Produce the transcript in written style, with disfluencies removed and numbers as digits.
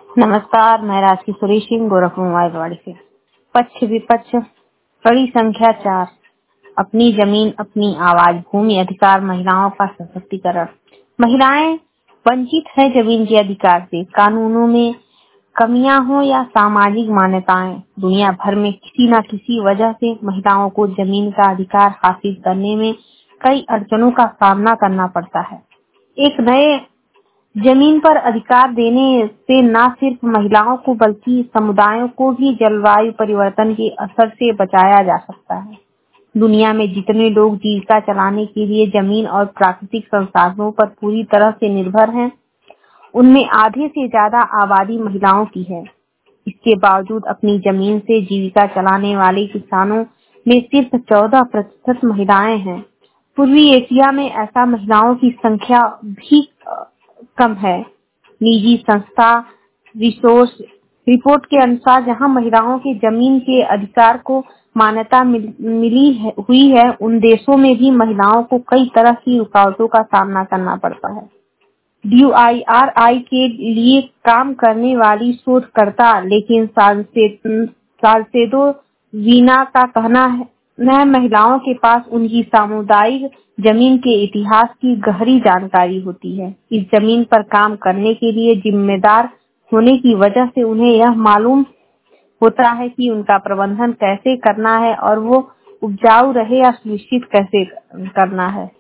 नमस्कार, मैं राजकिशोरी सिंह गोरखपुर मोबाइलवाड़ी से। पक्ष विपक्ष कड़ी संख्या 4। अपनी जमीन अपनी आवाज, भूमि अधिकार, महिलाओं का सशक्तिकरण। महिलाएं वंचित है जमीन के अधिकार से। कानूनों में कमियां हो या सामाजिक मान्यताएं, दुनिया भर में किसी न किसी वजह से महिलाओं को जमीन का अधिकार हासिल करने में कई अड़चनों का सामना करना पड़ता है। एक नए जमीन पर अधिकार देने से न सिर्फ महिलाओं को बल्कि समुदायों को भी जलवायु परिवर्तन के असर से बचाया जा सकता है। दुनिया में जितने लोग जीविका चलाने के लिए जमीन और प्राकृतिक संसाधनों पर पूरी तरह से निर्भर हैं, उनमें आधे से ज्यादा आबादी महिलाओं की है। इसके बावजूद अपनी जमीन से जीविका चलाने वाले किसानों में सिर्फ 14% महिलाएं हैं। पूर्वी एशिया में ऐसा महिलाओं की संख्या भी कम है। निजी संस्था रिसोर्स रिपोर्ट के अनुसार जहां महिलाओं के जमीन के अधिकार को मान्यता हुई है, उन देशों में भी महिलाओं को कई तरह की रुकावटों का सामना करना पड़ता है। WIRI के लिए काम करने वाली शोधकर्ता लेकिन साल्सेदो वीना का कहना है महिलाओं के पास उनकी सामुदायिक जमीन के इतिहास की गहरी जानकारी होती है। इस जमीन पर काम करने के लिए जिम्मेदार होने की वजह से उन्हें यह मालूम होता है कि उनका प्रबंधन कैसे करना है और वो उपजाऊ रहे या सुनिश्चित कैसे करना है।